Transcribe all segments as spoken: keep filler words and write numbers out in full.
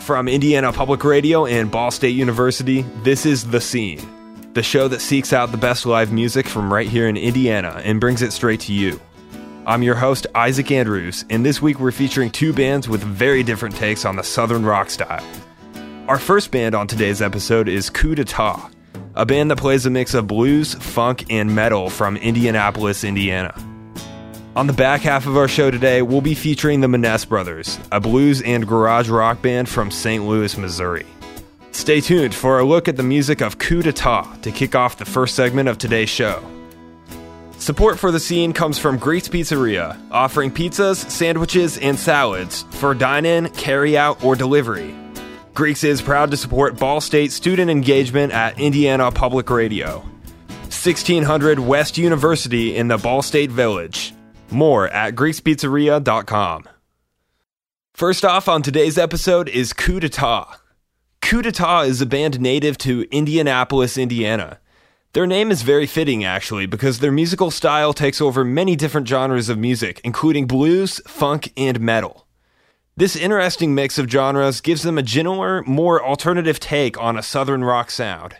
From Indiana Public Radio and Ball State University, this is The Scene, the show that seeks out the best live music from right here in Indiana and brings it straight to you. I'm your host, Isaac Andrews, and this week we're featuring two bands with very different takes on the Southern rock style. Our first band on today's episode is Coup d'Etat, a band that plays a mix of blues, funk, and metal from Indianapolis, Indiana. On the back half of our show today, we'll be featuring the Maness Brothers, a blues and garage rock band from Saint Louis, Missouri. Stay tuned for a look at the music of Coup d'Etat to kick off the first segment of today's show. Support for The Scene comes from Greek's Pizzeria, offering pizzas, sandwiches, and salads for dine-in, carry-out, or delivery. Greek's is proud to support Ball State student engagement at Indiana Public Radio. sixteen hundred West University in the Ball State Village. More at greeks pizzeria dot com. First off on today's episode is Coup d'Etat. Coup d'Etat is a band native to Indianapolis, Indiana. Their name is very fitting, actually, because their musical style takes over many different genres of music, including blues, funk, and metal. This interesting mix of genres gives them a gentler, more alternative take on a southern rock sound.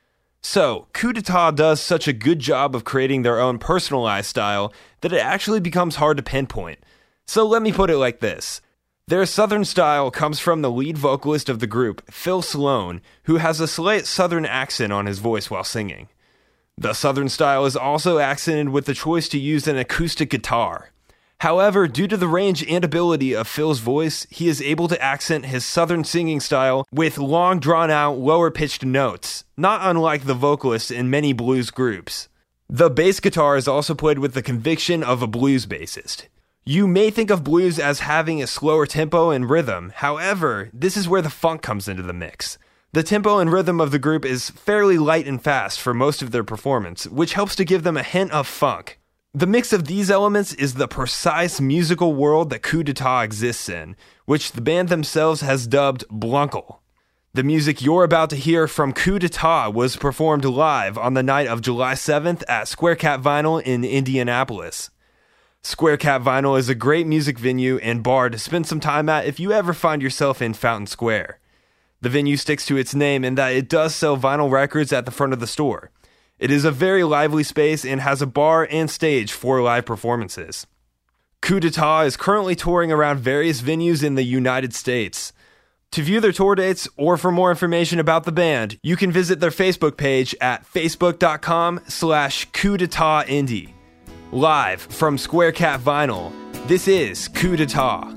So, Coup d'Etat does such a good job of creating their own personalized style that it actually becomes hard to pinpoint. So let me put it like this. Their southern style comes from the lead vocalist of the group, Phil Sloan, who has a slight southern accent on his voice while singing. The southern style is also accented with the choice to use an acoustic guitar. However, due to the range and ability of Phil's voice, he is able to accent his southern singing style with long drawn-out, lower-pitched notes, not unlike the vocalists in many blues groups. The bass guitar is also played with the conviction of a blues bassist. You may think of blues as having a slower tempo and rhythm, however, this is where the funk comes into the mix. The tempo and rhythm of the group is fairly light and fast for most of their performance, which helps to give them a hint of funk. The mix of these elements is the precise musical world that Coup d'Etat exists in, which the band themselves has dubbed Blunkle. The music you're about to hear from Coup d'Etat was performed live on the night of July seventh at Square Cat Vinyl in Indianapolis. Square Cat Vinyl is a great music venue and bar to spend some time at if you ever find yourself in Fountain Square. The venue sticks to its name in that it does sell vinyl records at the front of the store. It is a very lively space and has a bar and stage for live performances. Coup d'Etat is currently touring around various venues in the United States. To view their tour dates or for more information about the band, you can visit their Facebook page at facebook.com slash coup d'etat indie. Live from Square Cat Vinyl, this is Coup d'Etat.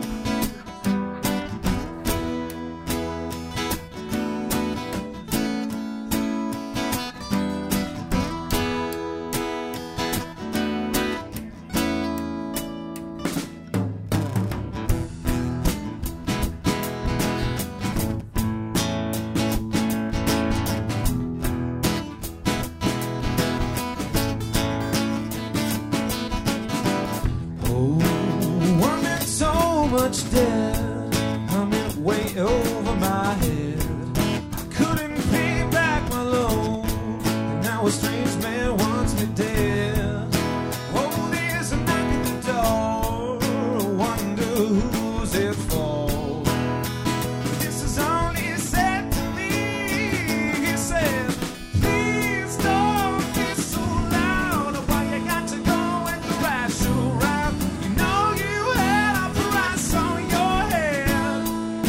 Much debt, I meant way over my head. I couldn't pay back my loan, and now a strange man wants me dead. Oh, there's a knock at the door, I wonder who's it for. This is all he said to me. He said, please don't be so loud. Why you got to go and crash around? You know you had a price on your head.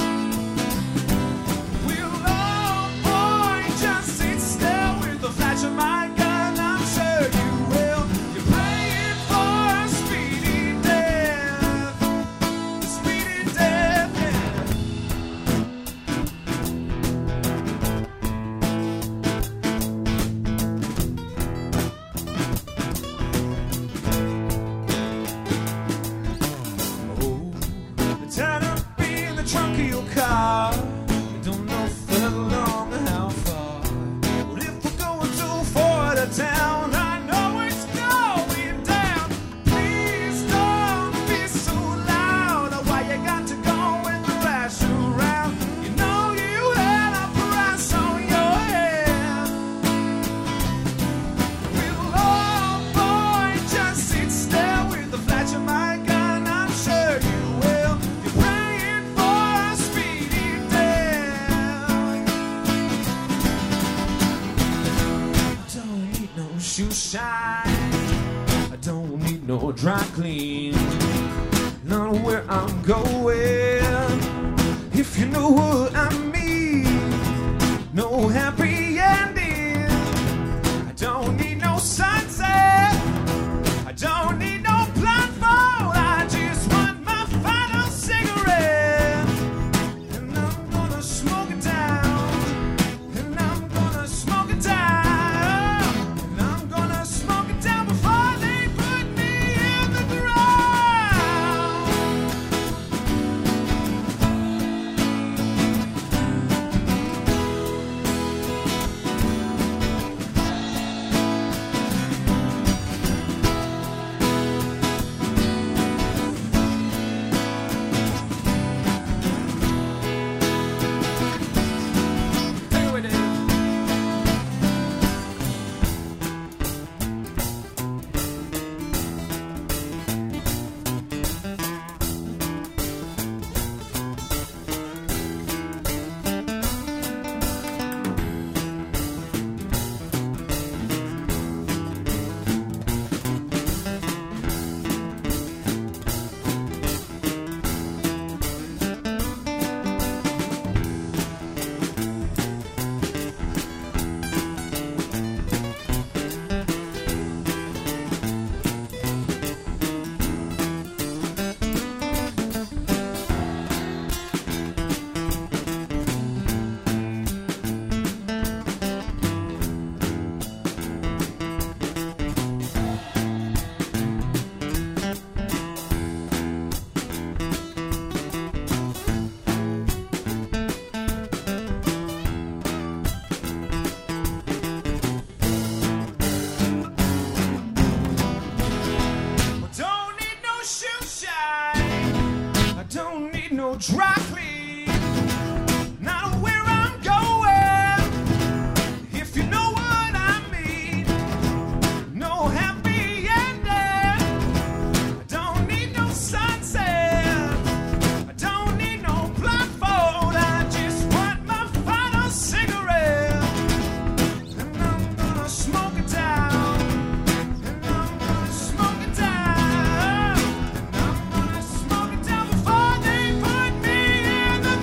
We'll all boy just sit still with the flash of my gun. I'm sure you will. You're praying for a speedy death, a speedy death. Oh, tied up in the trunk of your car. You don't know for long or how far. But if we're going too far to town, I know it's going down. Please don't be so loud. Why you got to go and crash around? You know you had a price on your head. We'll all boy just sit still with the flash of my gun. I'm sure you will. You're praying for a speedy shine. I don't need no dry clean. Not where I'm going. If you know what I mean. No happy ending. I don't need no sunset. I don't need no blindfold. I just want my final cigarette. And I'm gonna smoke it down. And I'm gonna smoke it down. And I'm gonna smoke it down before they put me in the ground. There it is. I don't need no shoe shine. I don't need no dry clean. Not where I'm going. If you know what I mean. No happy ending. I don't need no sunset. I don't need no blindfold. I just want my final cigarette. And I'm gonna smoke it down. And I'm gonna smoke it down. And I'm gonna smoke it down before they put me in the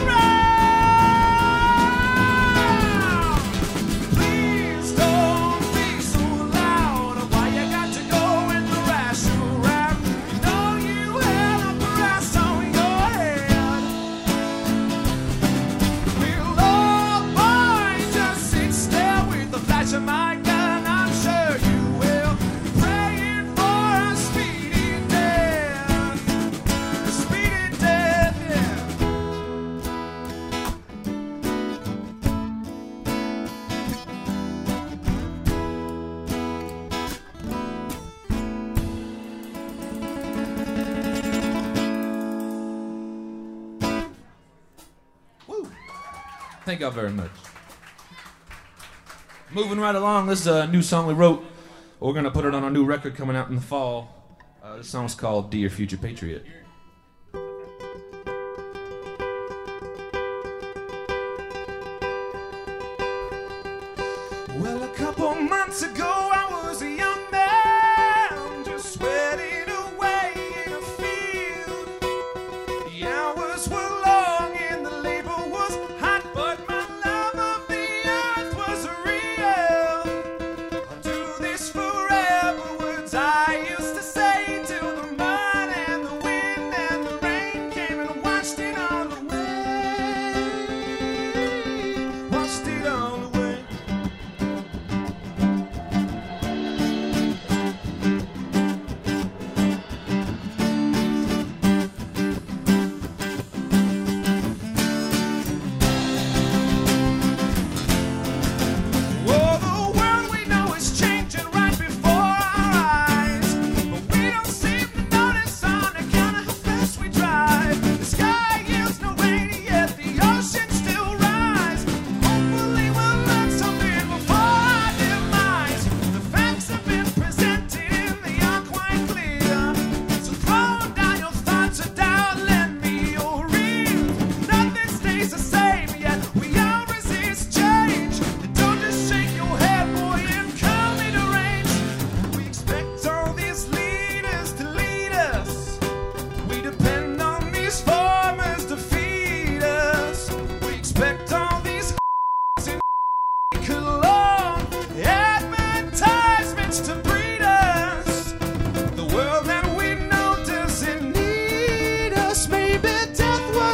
ground. Please don't be so loud. Why you got to go and thrash around? You know you have a brass on your head. We'll all boy just sit still with the flash of my gun. I'm sure you will. Praying for a speedy death. A speedy death, yeah. Woo. Thank y'all very much. Moving right along, this is a new song we wrote. We're gonna put it on our new record coming out in the fall. Uh, this song's called "Dear Future Patriot." Well, a couple months ago, I was a young man, just sweating away in a field. The hours were long and the labor was hot, but my love of the earth was real. I'll do this forever, words I used to say till the mud and the wind and the rain came and washed it all away. Washed it all away.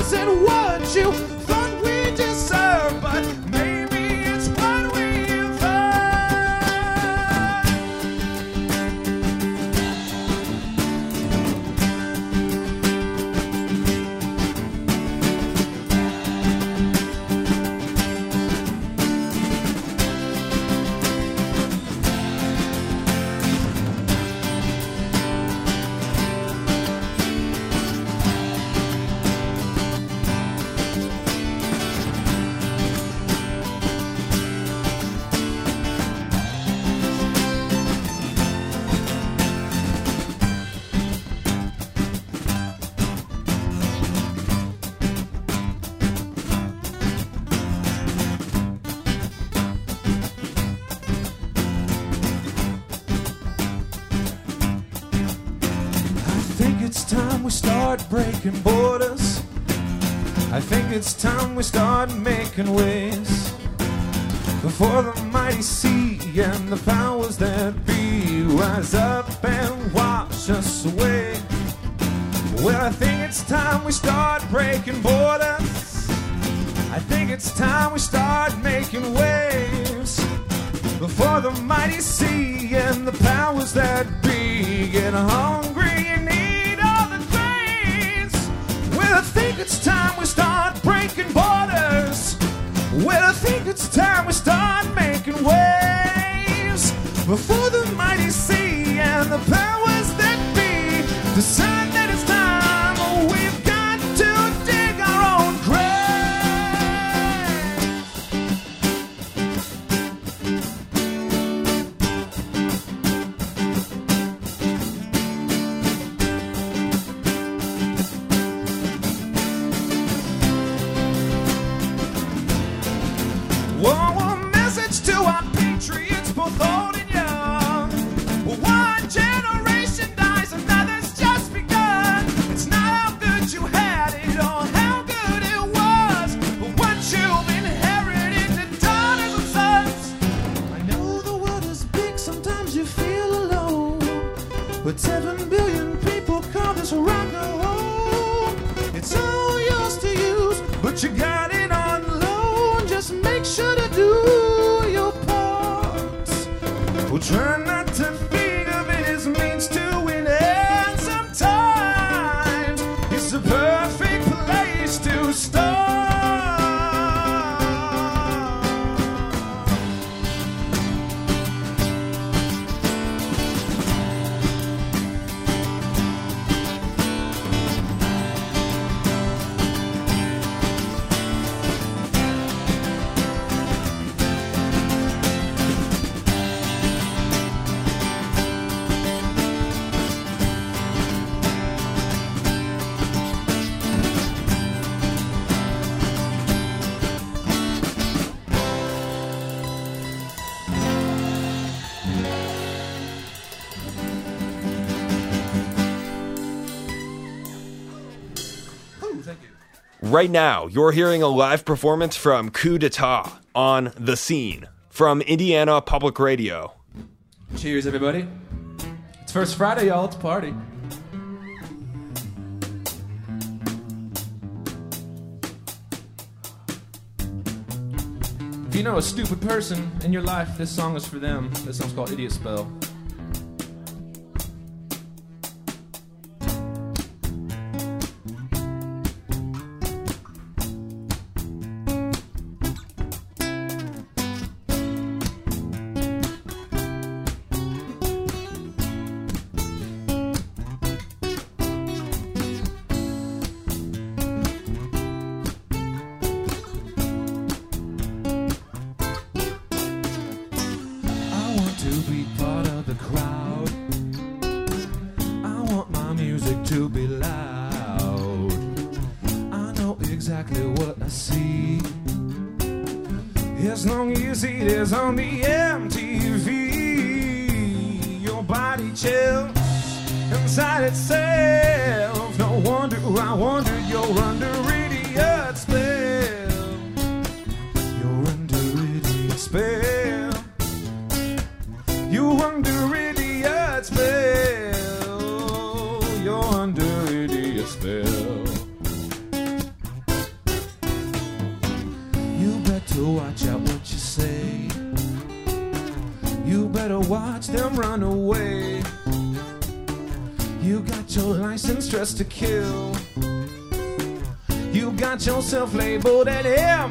wasn't what you thought we deserved, but maybe it's what we've earned. It's time we start breaking borders. I think it's time we start making ways before the mighty sea and the powers that be rise up and wash us away. Well, I think it's time we start breaking borders. I think it's time we start making waves before the mighty sea and the powers that be get hungry and need all the grains. Well, I think it's time we start breaking borders. Well, I think it's time we start making waves before the mighty sea and the powers that be decide that it's time. We've got to dig our own grave. Whoa, a message to our patriots, both old and young. One generation dies, another's just begun. It's not how good you had it or how good it was, but what you've inherited to daughters and sons. I know the world is big, sometimes you feel alone, but seven billion people call this rock a home. It's all yours to use, but you got it on loan. Just make sure to do your part. Well, try not to think of it as means to an end. Sometimes it's the perfect place to start. Ooh, thank you. Right now, you're hearing a live performance from Coup d'etat on The Scene from Indiana Public Radio. Cheers, everybody. It's First Friday, y'all. It's a party. If you know a stupid person in your life, this song is for them. This song's called Idiot Spell. To be loud, I know exactly what I see. As long as it is on the M T V, your body chills inside itself. No wonder, I wonder you're under idiot spell. You're under idiot spell. You're under idiot spell. You're under idiot spell. watch them run away. You got your license just to kill. You got yourself labeled an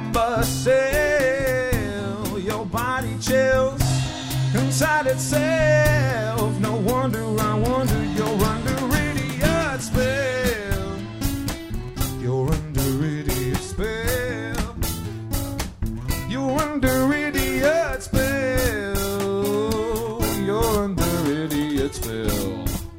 imbecile. Your body chills inside itself. No wonder, I wonder you're under idiot spell. You're under idiot spell. You're under idiot spell. You're under idiot spell.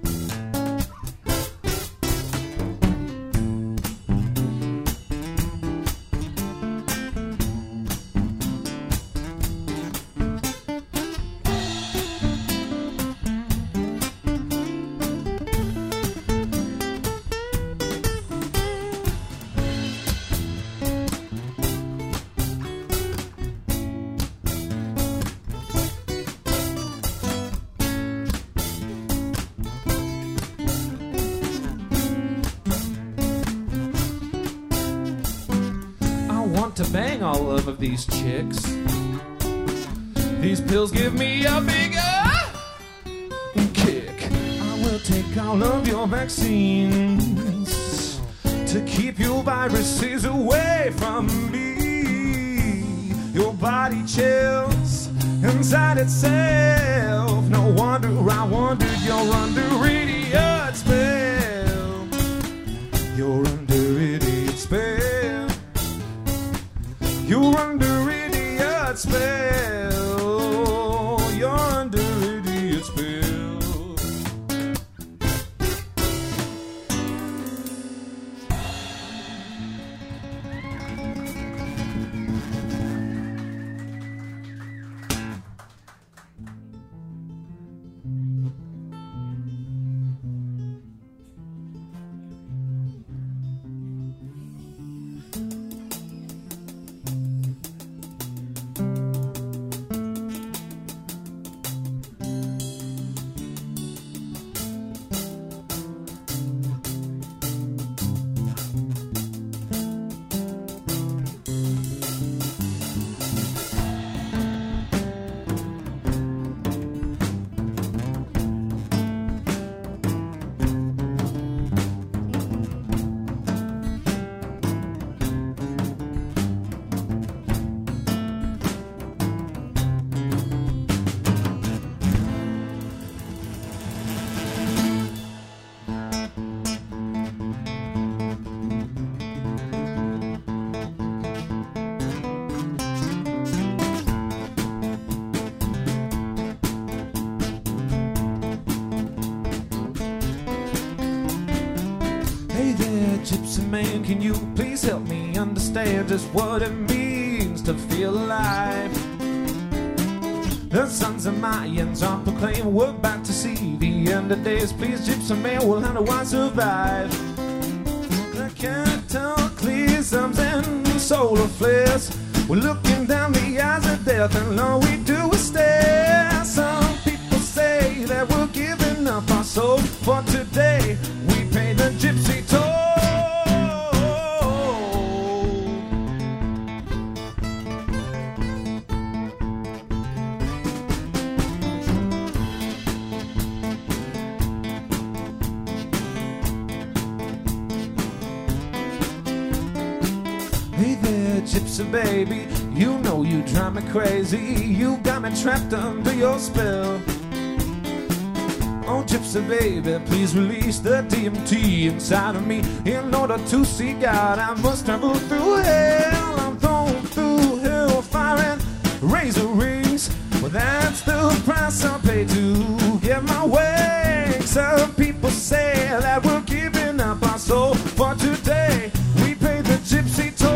To bang all of these chicks. These pills give me a bigger kick. I will take all of your vaccines to keep your viruses away from me. Your body chills inside itself. No wonder, I wonder you're under idiot spell. You're under idiot spell. You're under idiot spell. You're under idiot spell. Gypsy man, can you please help me understand just what it means to feel alive? The sons of Mayans are proclaiming we're about to see the end of days. Please, Gypsy man, well, how do I survive? The cattle clears and solar flares. We're looking down the eyes of death, and all we do is stare. Some people say that we're giving up our soul for today. We pay the gypsy toll. Hey there, gypsy baby, you know you drive me crazy. You got me trapped under your spell. Oh, gypsy baby, please release the D M T inside of me. In order to see God, I must travel through hell. I'm thrown through hellfire and razor rings. Well, that's the price I pay to get my way. Some people say that we're giving up our soul for today. We pay the gypsy toll.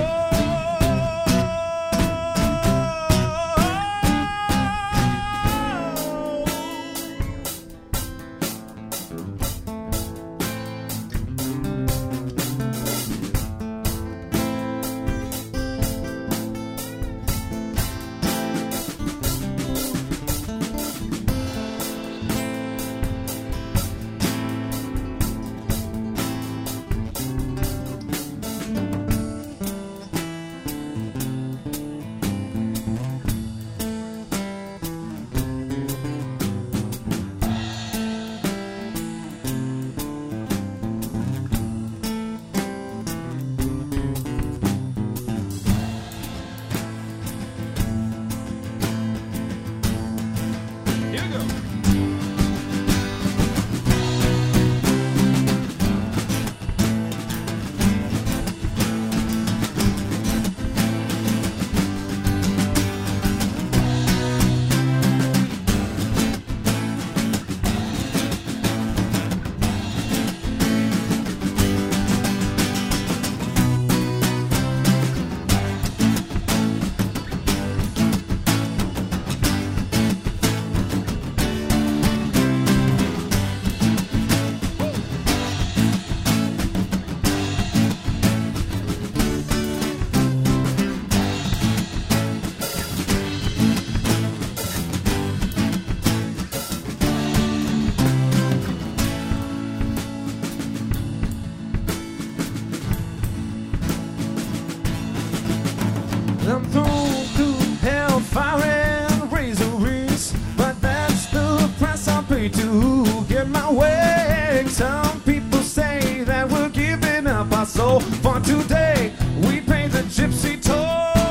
So for today, we paint the gypsy toe.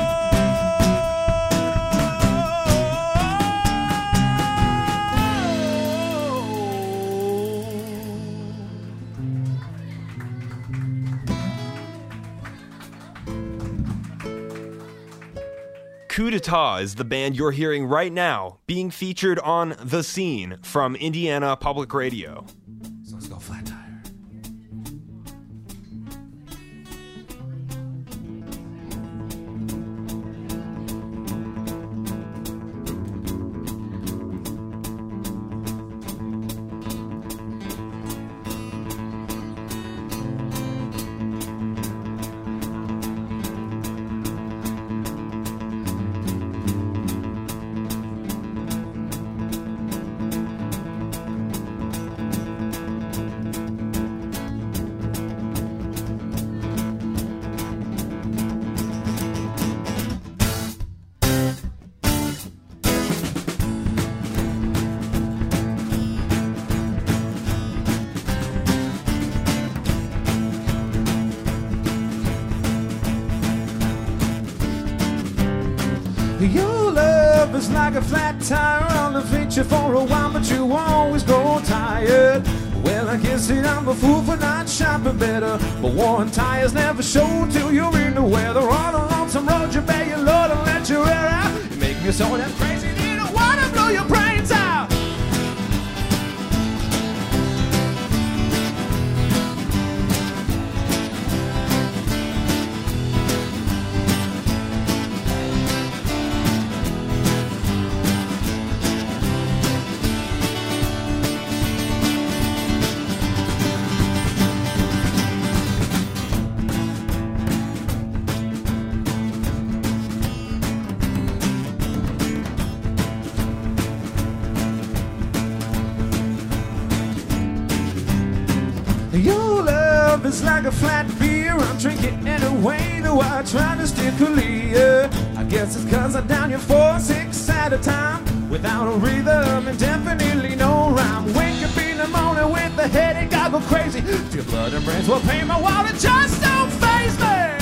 Coup d'etat is the band you're hearing right now, being featured on The Scene from Indiana Public Radio. So let's go Flat Tire. Your love is like a flat tire on the feature for a while, but you always grow tired. Well, I guess that I'm a fool for not shopping better, but worn tires never show till you're in the weather. On a lonesome road, you bear your load and let your hair out. You make me so damn crazy, you don't wanna blow your brains out. Your love is like a flat beer, I'm drinking anyway, though I try to steer clear. I guess it's cause I down you four, six at a time, without a rhythm and definitely no rhyme. Wake up in the morning with the headache, I go crazy, till blood and brains will pay my wallet, just don't faze me.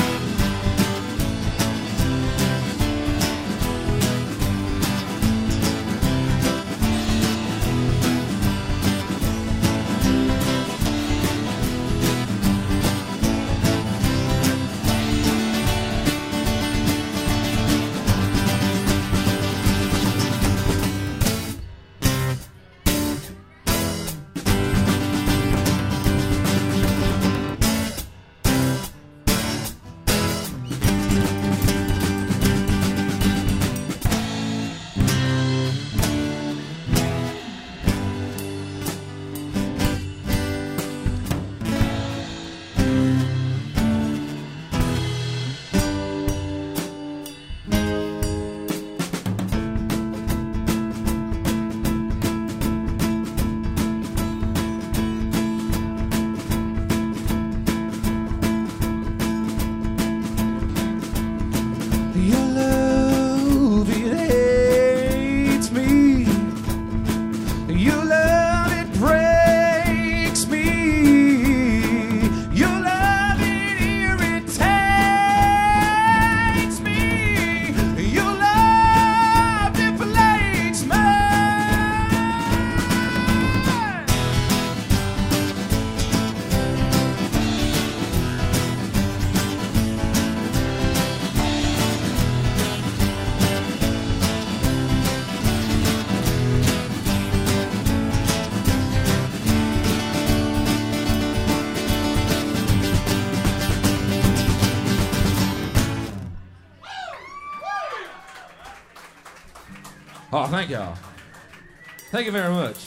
Oh, thank y'all. Thank you very much.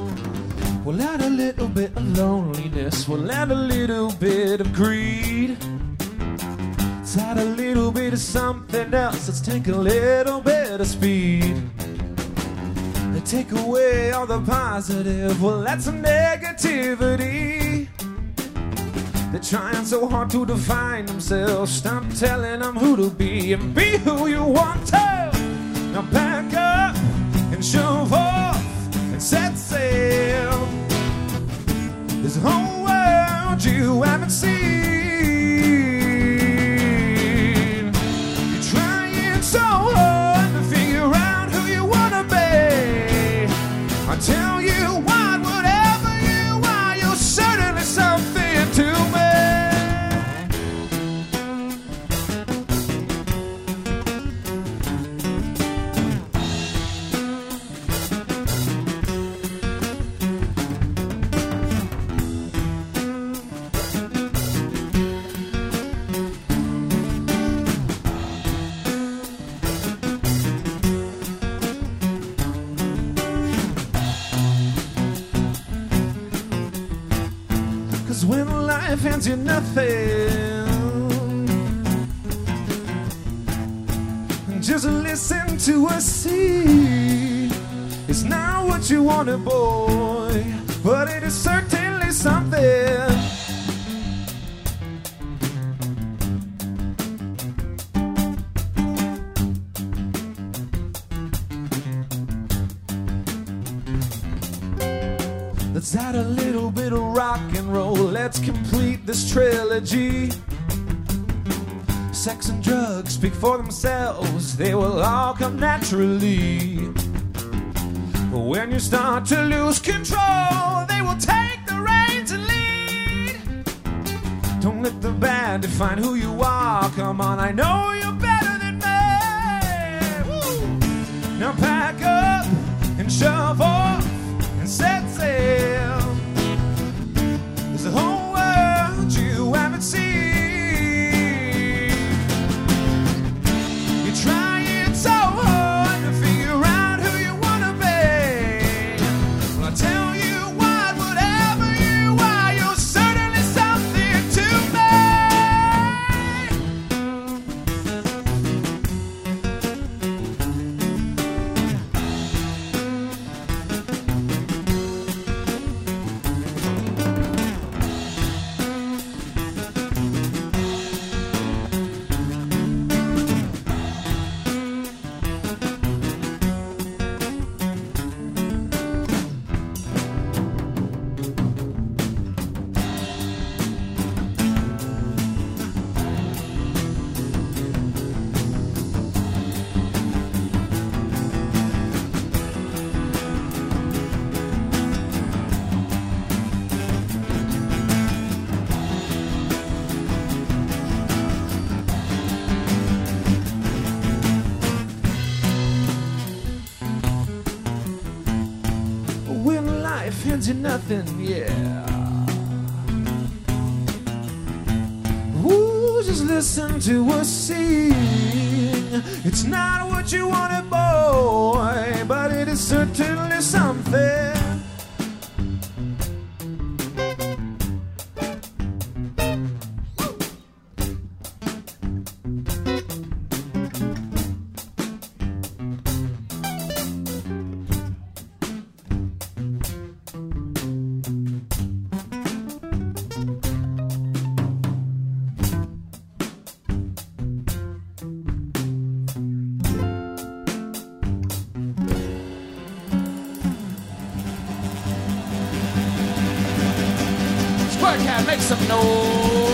We'll add a little bit of loneliness, we'll add a little bit of greed. Let's add a little bit of something else. Let's take a little bit of speed. Take away all the positive. Well, that's some negativity. They're trying so hard to define themselves. Stop telling them who to be and be who you want to. Now pack up and shove off and set sail. This whole world you haven't seen. You're trying so hard to figure out who you want to be. I tell you what, whatever you are, you're certainly something to me. When life hands you nothing, just listen to us see. It's not what you wanted, boy, but it is certainly something. Let's add a little bit of rock and roll. Let's complete this trilogy. Sex and drugs speak for themselves. They will all come naturally. But when you start to lose control, they will take the reins and lead. Don't let the bad define who you are. Come on, I know you're better than me. Woo! Now pack up and shove off and set sail. There's a whole world you haven't seen. You're trying so hard to figure out who you want to be. Well, I tell you what, whatever you are, you're certainly something to hands you nothing, yeah. Ooh, just listen to us sing. It's not what you wanted, boy, but it is certainly something. Cat, make some noise.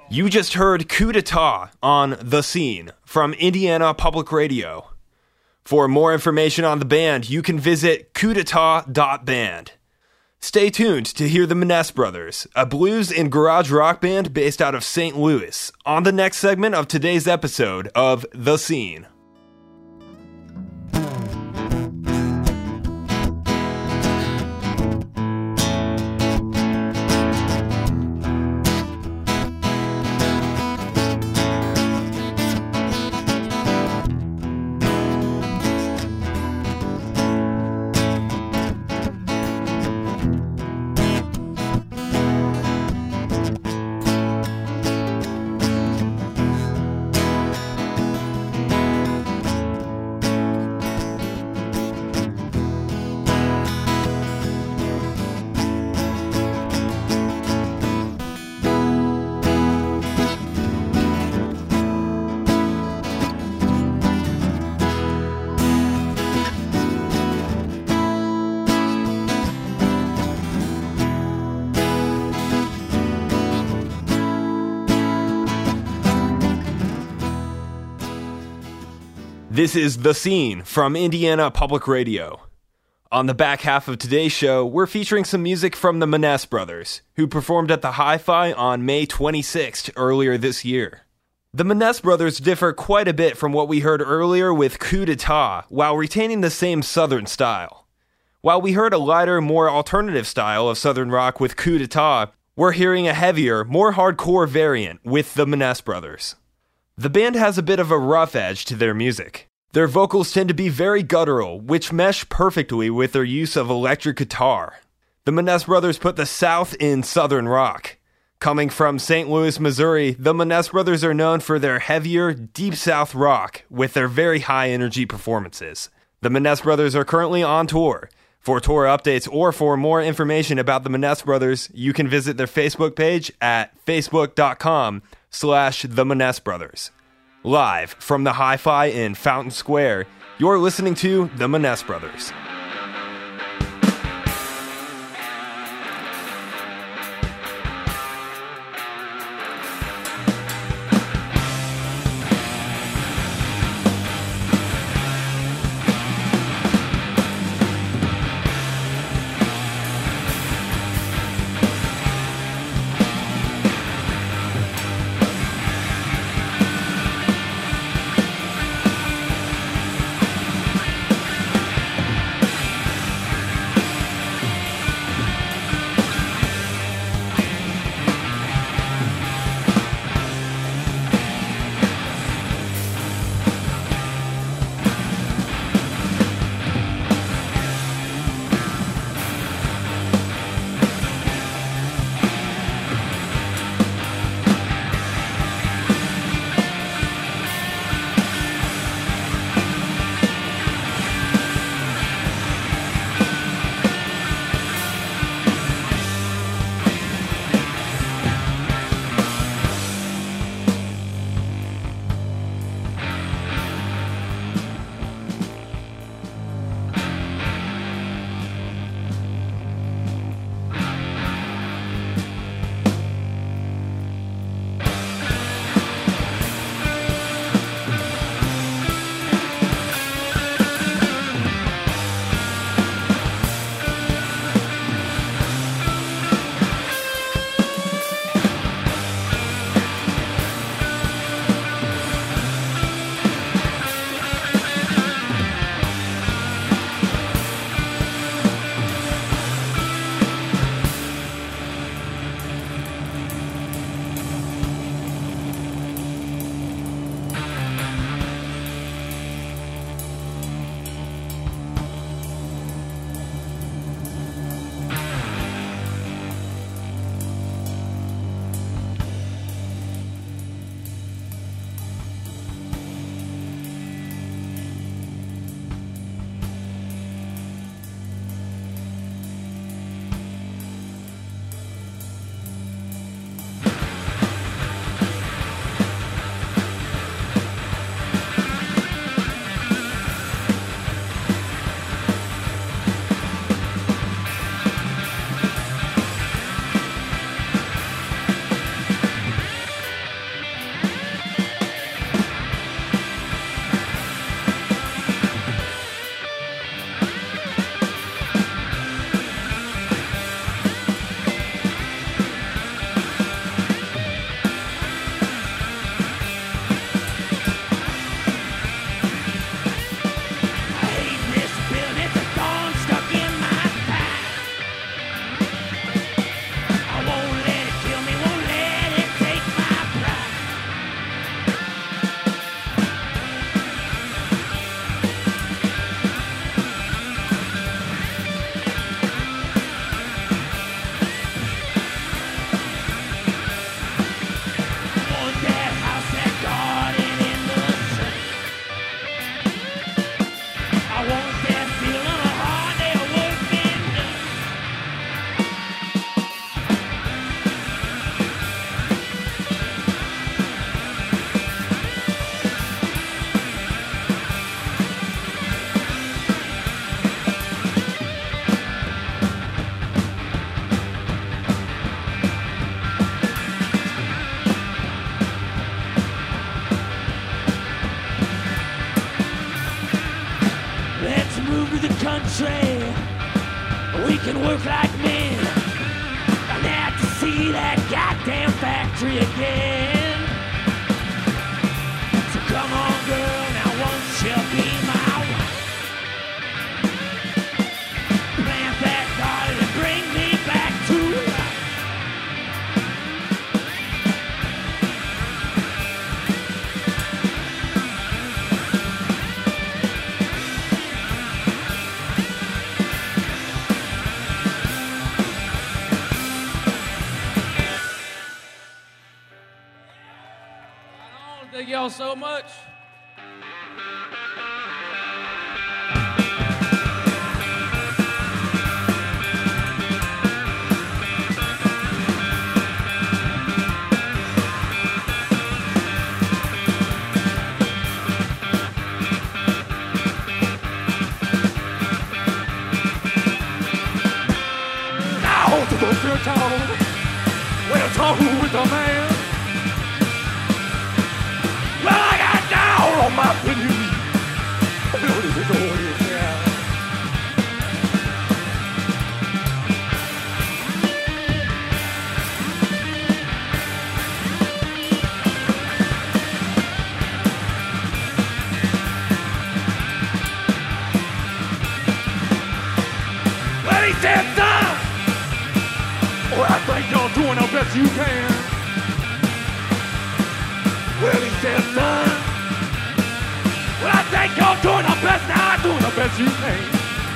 You just heard Coup d'etat on The Scene from Indiana Public Radio. For more information on the band, you can visit coup d'etat dot band. Stay tuned to hear the Maness Brothers, a blues and garage rock band based out of Saint Louis, on the next segment of today's episode of The Scene. This is The Scene from Indiana Public Radio. On the back half of today's show, we're featuring some music from the Maness Brothers, who performed at the Hi-Fi on May twenty-sixth earlier this year. The Maness Brothers differ quite a bit from what we heard earlier with Coup d'etat, while retaining the same Southern style. While we heard a lighter, more alternative style of Southern rock with Coup d'etat, we're hearing a heavier, more hardcore variant with the Maness Brothers. The band has a bit of a rough edge to their music. Their vocals tend to be very guttural, which mesh perfectly with their use of electric guitar. The Maness Brothers put the South in Southern rock. Coming from Saint Louis, Missouri, the Maness Brothers are known for their heavier, deep South rock with their very high-energy performances. The Maness Brothers are currently on tour. For tour updates or for more information about the Maness Brothers, you can visit their Facebook page at facebook.com slash the Maness Brothers. Live from the Hi-Fi in Fountain Square, you're listening to the Maness Brothers. country, we can work like men. I'd have to see that goddamn factory again. So come on, girl, now won't you be my wife? Plant that garden and bring me back to life. Thank y'all so much. Now to go to town, we're talking with the man. Well, I got down on my knees. Well, he said, son, well, I think y'all doing the best you can. Well, he said, son, well, I think y'all doing the best now. I'm doing the best you can.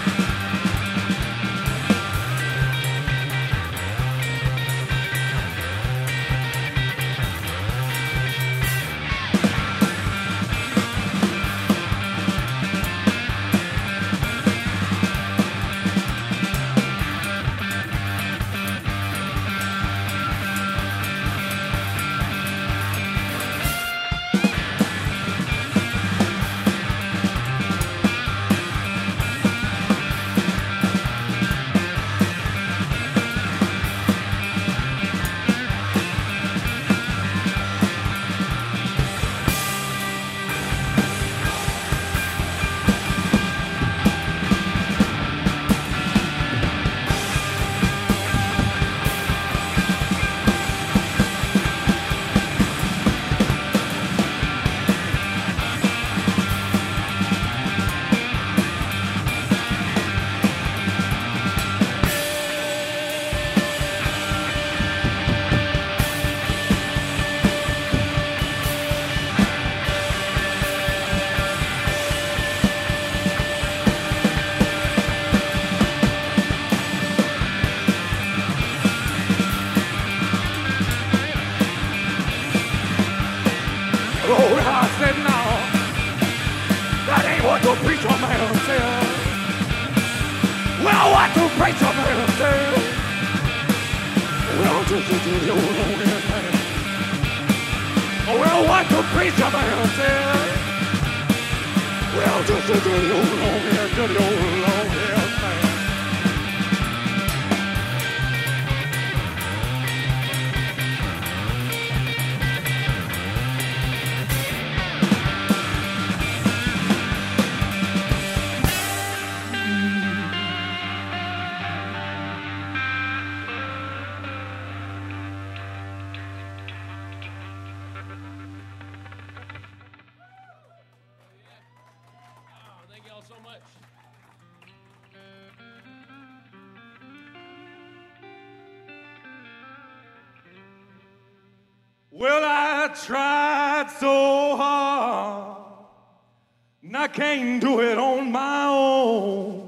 Lord, I said no, that ain't what the preacher man said. Well, what the preacher man said, well, just to do your own thing. Well, what the preacher man said, well, just to do your own thing, do your own thing. Thank y'all so much. Well, I tried so hard, and I can't do it on my own.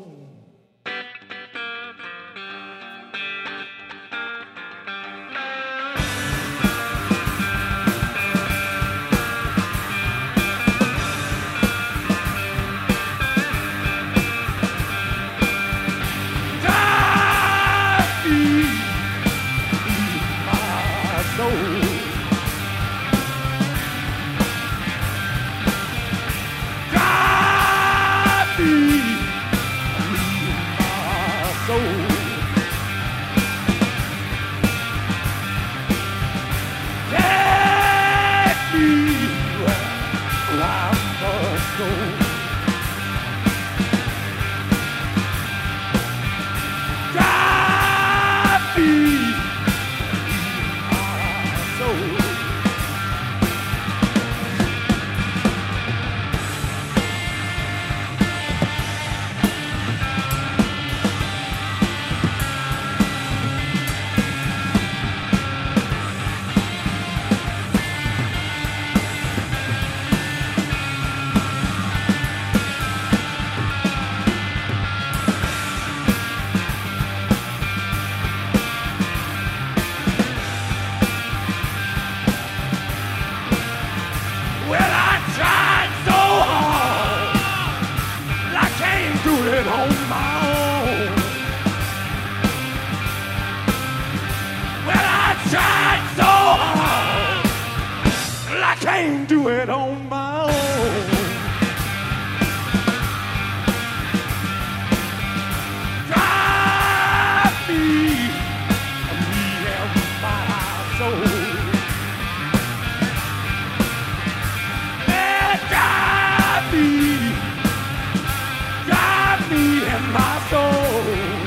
in my soul.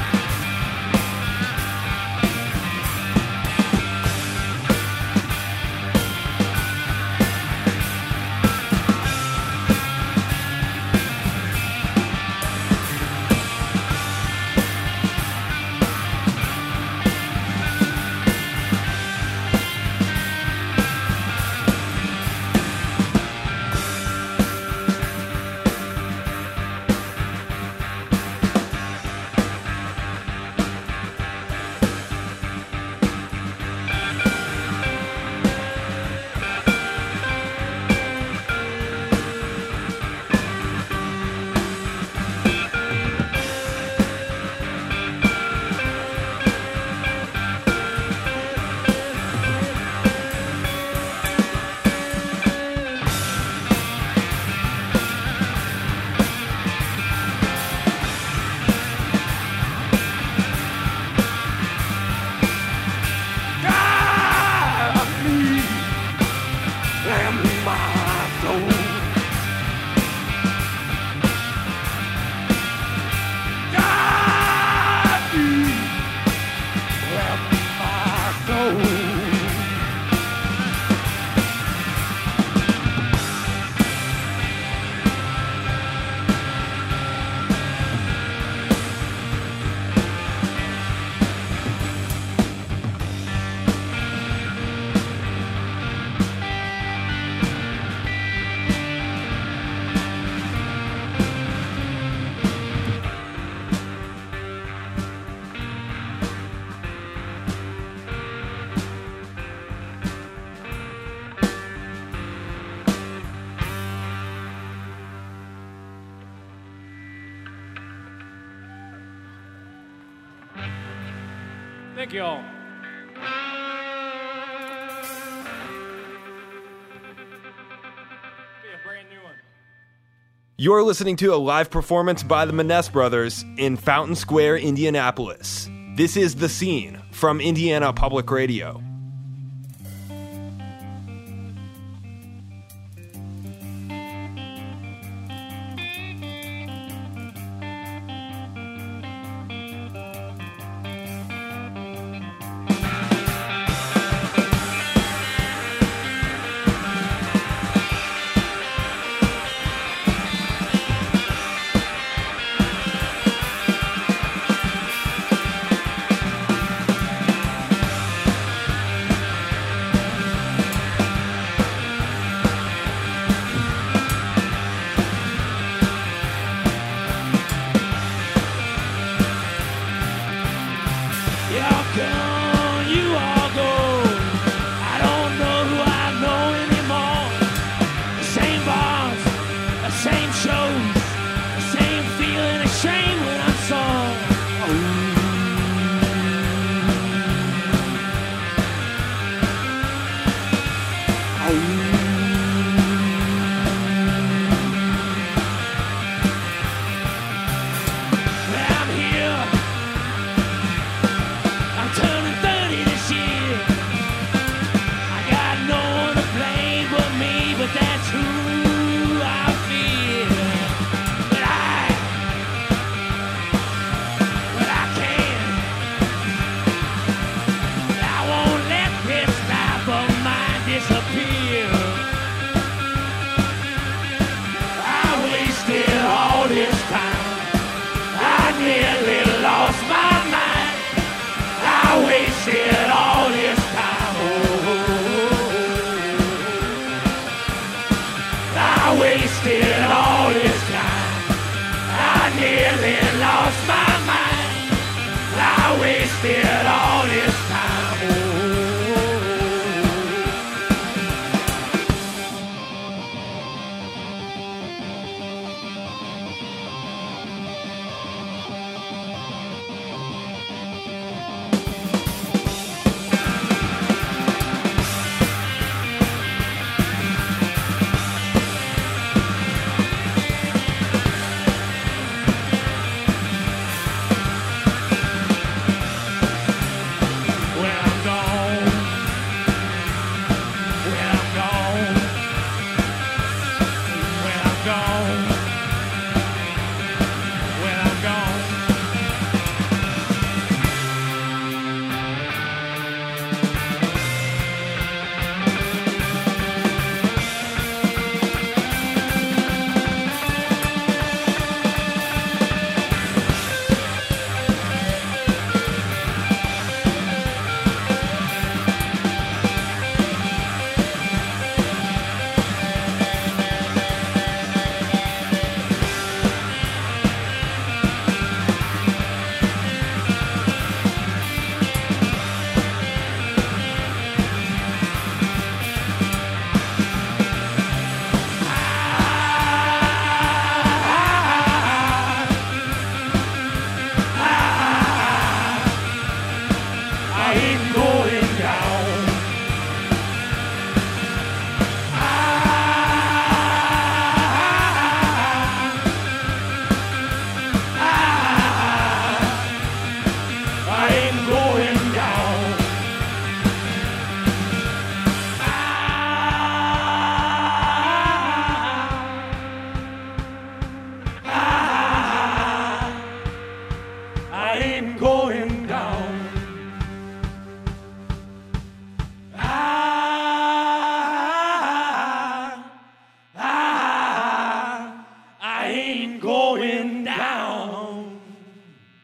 Thank you all. Be a brand new one. You're listening to a live performance by the Maness Brothers in Fountain Square, Indianapolis. This is The Scene from Indiana Public Radio. Thank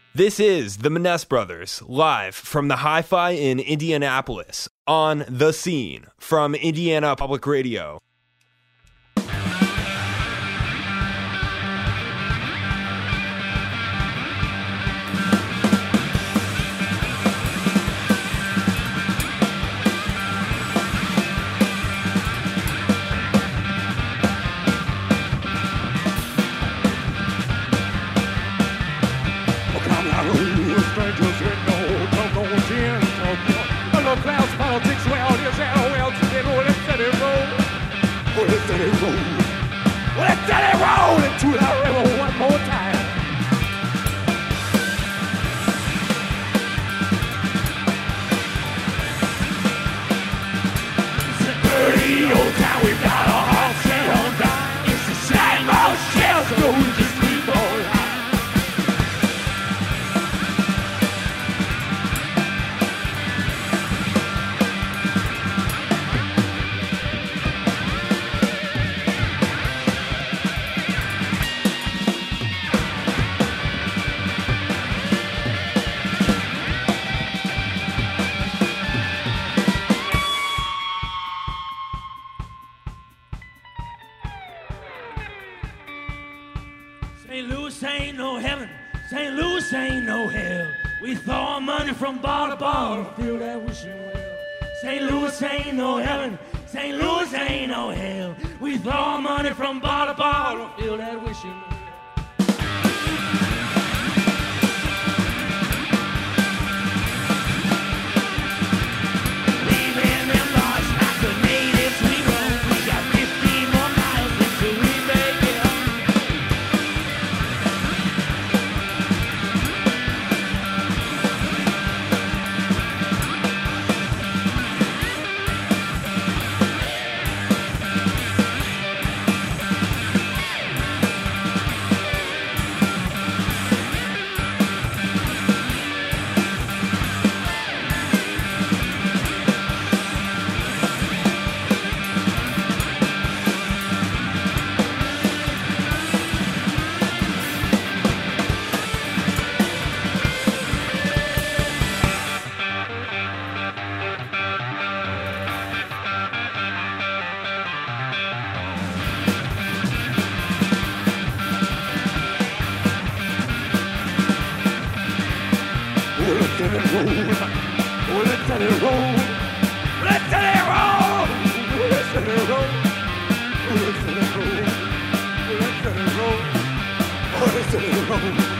This is the Maness Brothers, live from the Hi-Fi in Indianapolis, on The Scene, from Indiana Public Radio. Politics, well, yes, and well, today, well, let's let it roll. Oh, let's let it roll. Let's let it roll into the river one more time. It's a dirty old town, we've got our hearts set on down. It's the same old shit, so we just keep on high. Saint Louis ain't no heaven, Saint Louis ain't no hell. We throw money from bar to bar to feel that wishing well. Saint Louis ain't no heaven, Saint Louis ain't no hell. We throw money from bar to bar to feel that wishing well. Leaving them bars like the natives we roam. We got fifteen more miles until we make it home. Let's let it roll. Oh, let's let it roll. Let's let it roll. Let's let it roll. Oh, let's let it roll. Let's let it roll. Oh, let's let it roll.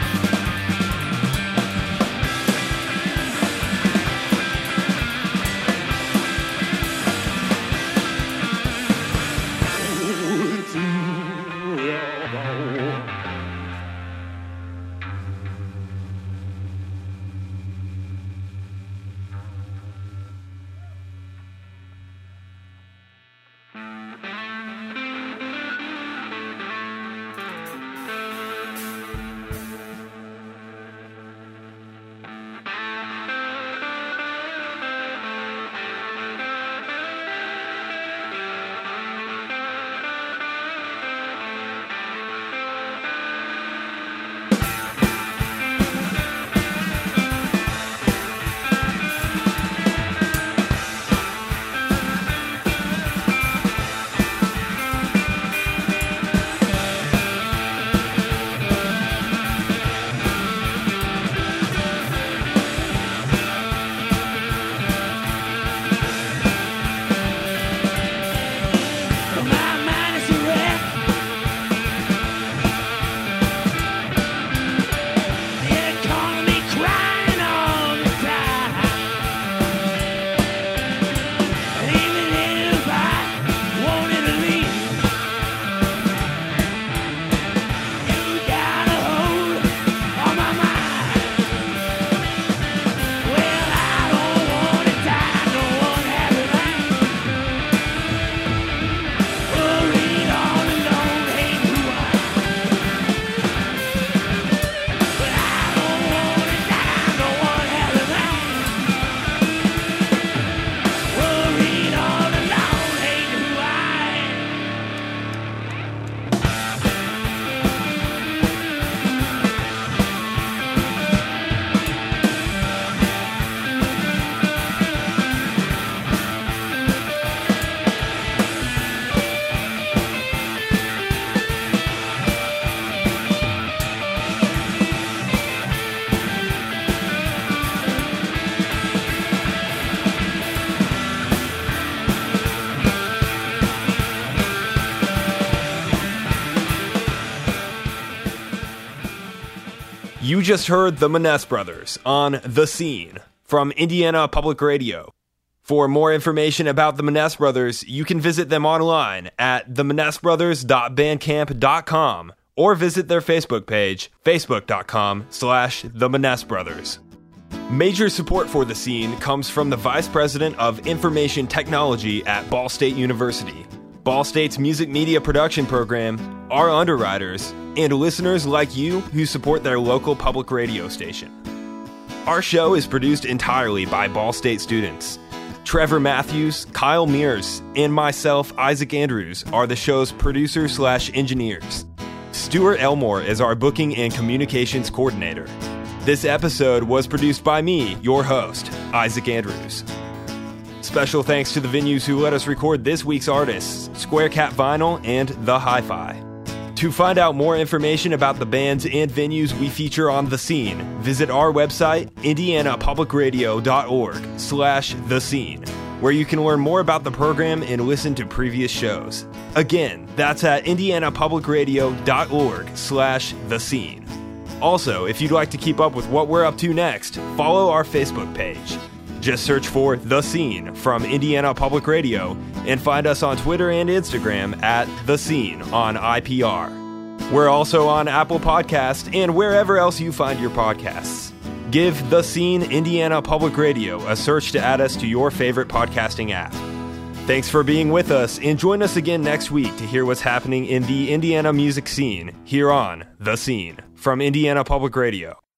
You just heard the Maness Brothers on The Scene from Indiana Public Radio. For more information about the Maness Brothers, you can visit them online at the maness brothers dot bandcamp dot com or visit their Facebook page, facebook.com slash the Maness Brothers. Major support for The Scene comes from the Vice President of Information Technology at Ball State University, Ball State's music media production program, our underwriters, and listeners like you who support their local public radio station. Our show is produced entirely by Ball State students. Trevor Matthews, Kyle Mears, and myself, Isaac Andrews, are the show's producers slash engineers. Stuart Elmore is our booking and communications coordinator. This episode was produced by me, your host, Isaac Andrews. Special thanks to the venues who let us record this week's artists, Square Cat Vinyl and The Hi-Fi. To find out more information about the bands and venues we feature on The Scene, visit our website, indiana public radio dot org slash the scene, where you can learn more about the program and listen to previous shows. Again, that's at indiana public radio dot org slash the scene. Also, if you'd like to keep up with what we're up to next, follow our Facebook page. Just search for The Scene from Indiana Public Radio and find us on Twitter and Instagram at The Scene on I P R. We're also on Apple Podcasts and wherever else you find your podcasts. Give The Scene Indiana Public Radio a search to add us to your favorite podcasting app. Thanks for being with us, and join us again next week to hear what's happening in the Indiana music scene here on The Scene from Indiana Public Radio.